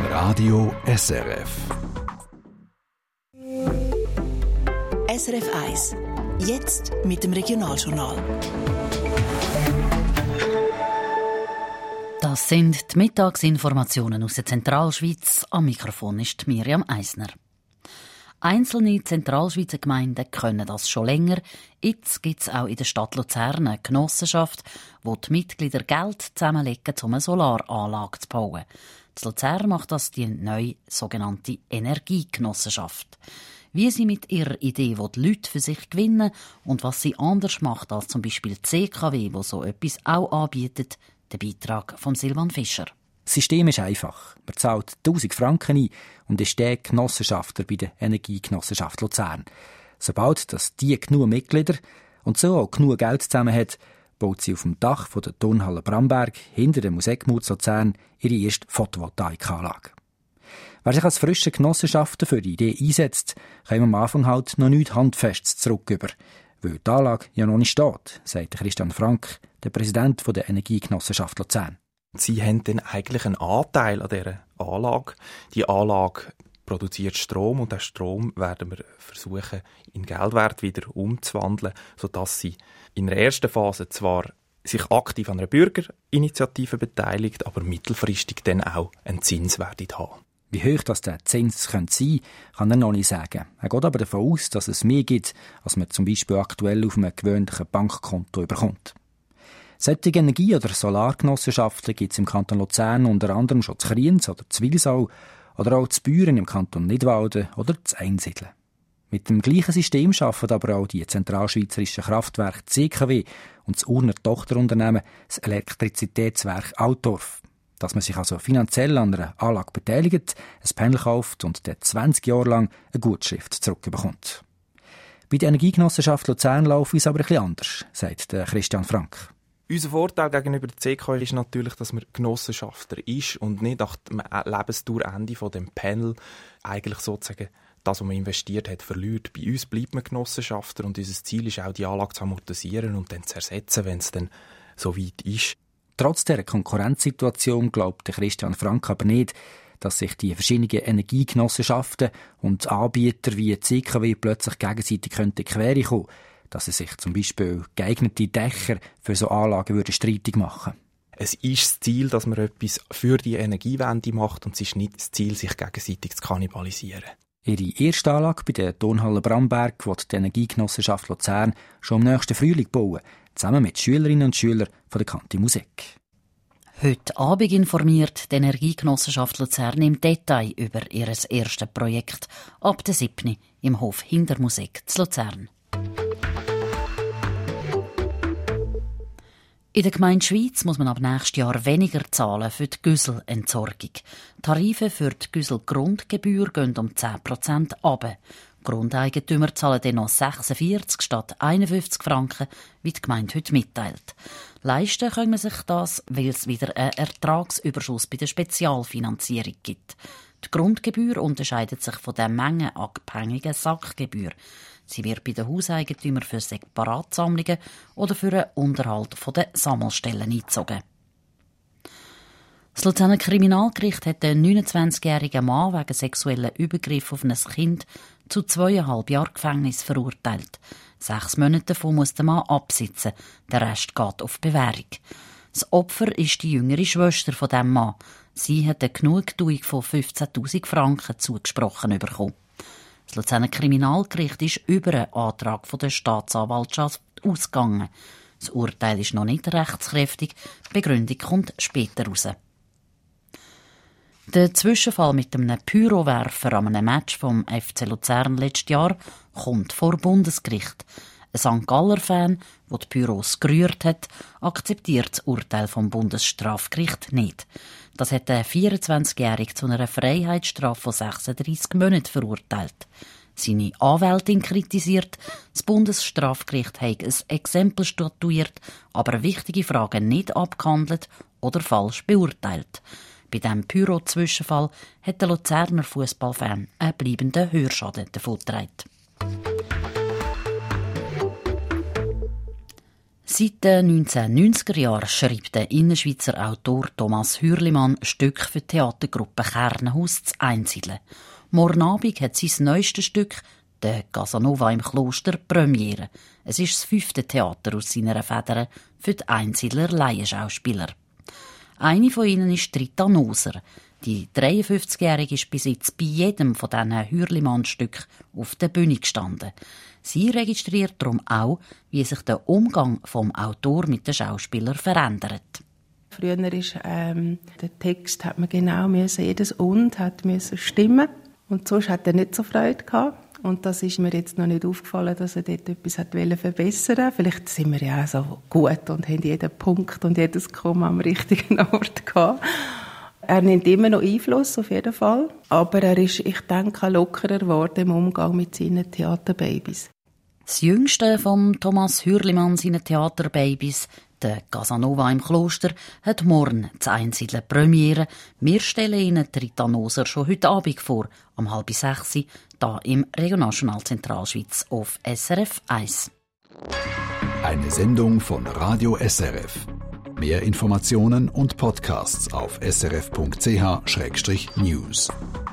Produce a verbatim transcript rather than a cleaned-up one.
Radio S R F. S R F eins. Jetzt mit dem Regionaljournal. Das sind die Mittagsinformationen aus der Zentralschweiz. Am Mikrofon ist Miriam Eisner. Einzelne Zentralschweizer Gemeinden können das schon länger. Jetzt gibt es auch in der Stadt Luzern eine Genossenschaft, wo die Mitglieder Geld zusammenlegen, um eine Solaranlage zu bauen. In Luzern macht das die neue sogenannte Energiegenossenschaft. Wie sie mit ihrer Idee die Leute für sich gewinnen und was sie anders macht als zum Beispiel die C K W, wo so etwas auch anbietet, der Beitrag von Silvan Fischer. Das System ist einfach. Man zahlt tausend Franken ein und ist der Genossenschafter bei der Energiegenossenschaft Luzern. Sobald das die genug Mitglieder und so auch genug Geld zusammen hat, baut sie auf dem Dach von der Turnhalle Bramberg hinter dem Musikmut Luzern ihre erste Photovoltaikanlage. Wer sich als frischer Genossenschafter für die Idee einsetzt, kann am Anfang halt noch nichts Handfestes zurücküber, weil die Anlage ja noch nicht steht, sagt Christian Frank, der Präsident der Energiegenossenschaft Luzern. Sie haben dann eigentlich einen Anteil an dieser Anlage. Die Anlage produziert Strom und den Strom werden wir versuchen, in Geldwert wieder umzuwandeln, sodass sie in der ersten Phase zwar sich aktiv an einer Bürgerinitiative beteiligt, aber mittelfristig dann auch einen Zins werden haben. Wie hoch das der Zins sein könnte, kann er noch nicht sagen. Er geht aber davon aus, dass es mehr gibt, als man zum Beispiel aktuell auf einem gewöhnlichen Bankkonto überkommt. Solche Energie- oder Solargenossenschaften gibt es im Kanton Luzern unter anderem schon zu Kriens oder zu Wilsau oder auch zu Büren im Kanton Nidwalden oder zu Einsiedeln. Mit dem gleichen System arbeiten aber auch die zentralschweizerischen Kraftwerke C K W und das Urner Tochterunternehmen, das Elektrizitätswerk Altdorf. Dass man sich also finanziell an einer Anlage beteiligt, ein Panel kauft und dann zwanzig Jahre lang eine Gutschrift zurückbekommt. Bei der Energiegenossenschaft Luzern läuft es aber ein bisschen anders, sagt Christian Frank. Unser Vorteil gegenüber der C K W ist natürlich, dass man Genossenschafter ist und nicht nach dem Lebensdauerende von dem Panel eigentlich sozusagen das, was man investiert hat, verliert. Bei uns bleibt man Genossenschafter und unser Ziel ist auch, die Anlage zu amortisieren und dann zu ersetzen, wenn es dann so weit ist. Trotz dieser Konkurrenzsituation glaubt Christian Frank aber nicht, dass sich die verschiedenen Energiegenossenschaften und Anbieter wie C K W plötzlich gegenseitig in die Quere kommen, dass sie sich zum Beispiel geeignete Dächer für so Anlagen würden streitig machen. Es ist das Ziel, dass man etwas für die Energiewende macht und es ist nicht das Ziel, sich gegenseitig zu kannibalisieren. Ihre erste Anlage bei der Turnhalle Bramberg wird die Energiegenossenschaft Luzern schon im nächsten Frühling bauen, zusammen mit Schülerinnen und Schülern von der Kanti Musik. Heute Abend informiert die Energiegenossenschaft Luzern im Detail über ihr erstes Projekt ab der siebten im Hof Hintermusik zu Luzern. In der Gemeinde Schwyz muss man ab nächstes Jahr weniger zahlen für die Güsselentsorgung. Die Tarife für die Güsselgrundgebühr gehen um zehn Prozent runter. Grundeigentümer zahlen dann noch sechsundvierzig statt einundfünfzig Franken, wie die Gemeinde heute mitteilt. Leisten können man sich das, weil es wieder einen Ertragsüberschuss bei der Spezialfinanzierung gibt. Die Grundgebühr unterscheidet sich von der mengenabhängigen Sackgebühr. Sie wird bei den Hauseigentümern für Separatsammlungen oder für den Unterhalt der Sammelstellen eingezogen. Das Luzerner Kriminalgericht hat den neunundzwanzigjährigen Mann wegen sexuellen Übergriff auf ein Kind zu zweieinhalb Jahren Gefängnis verurteilt. Sechs Monate davon muss der Mann absitzen, der Rest geht auf Bewährung. Das Opfer ist die jüngere Schwester von dem Mann. Sie hat eine Genugtuung von fünfzehntausend Franken zugesprochen bekommen. Das Luzerner Kriminalgericht ist über einen Antrag von der Staatsanwaltschaft ausgegangen. Das Urteil ist noch nicht rechtskräftig, die Begründung kommt später raus. Der Zwischenfall mit einem Pyrowerfer an einem Match vom F C Luzern letztes Jahr kommt vor Bundesgericht. Ein Sankt Galler-Fan, der die Pyros gerührt hat, akzeptiert das Urteil vom Bundesstrafgericht nicht. Das hat der vierundzwanzigjährige zu einer Freiheitsstrafe von sechsunddreissig Monaten verurteilt. Seine Anwältin kritisiert, das Bundesstrafgericht habe ein Exempel statuiert, aber wichtige Fragen nicht abgehandelt oder falsch beurteilt. Bei diesem Pyro-Zwischenfall hat der Luzerner Fußballfan einen bleibenden Hörschaden davongetragen. Seit den neunzehnhundertneunziger Jahren schreibt der Innerschweizer Autor Thomas Hürlimann Stück für die Theatergruppe Kernhaus zu Einsiedeln. Morgen Abend hat sein neuestes Stück, der Casanova im Kloster, Premiere. Es ist das fünfte Theater aus seiner Feder für die Einsiedler Laienschauspieler. Eine von ihnen ist Rita Noser. Die dreiundfünfzigjährige ist bis jetzt bei jedem von diesen Hürlimann-Stücken auf der Bühne gestanden. Sie registriert darum auch, wie sich der Umgang vom Autor mit den Schauspielern verändert. Früher ist ähm, der Text hat man genau müssen, jedes Und hat müssen stimmen und sonst hat er nicht so Freude gehabt. Und das ist mir jetzt noch nicht aufgefallen, dass er dort etwas hat verbessern wollte. Vielleicht sind wir ja auch so gut und haben jeden Punkt und jedes Komma am richtigen Ort gehabt. Er nimmt immer noch Einfluss, auf jeden Fall. Aber er ist, ich denke, lockerer geworden im Umgang mit seinen Theaterbabys. Das jüngste von Thomas Hürlimann seinen Theaterbabys, der Casanova im Kloster, hat morgen zu Einsiedeln Premiere. Wir stellen Ihnen die Rita Noser schon heute Abend vor, um halb sechs, hier im Regionaljournal Zentralschweiz auf S R F eins. Eine Sendung von Radio S R F. Mehr Informationen und Podcasts auf srf punkt c h schrägstrich news.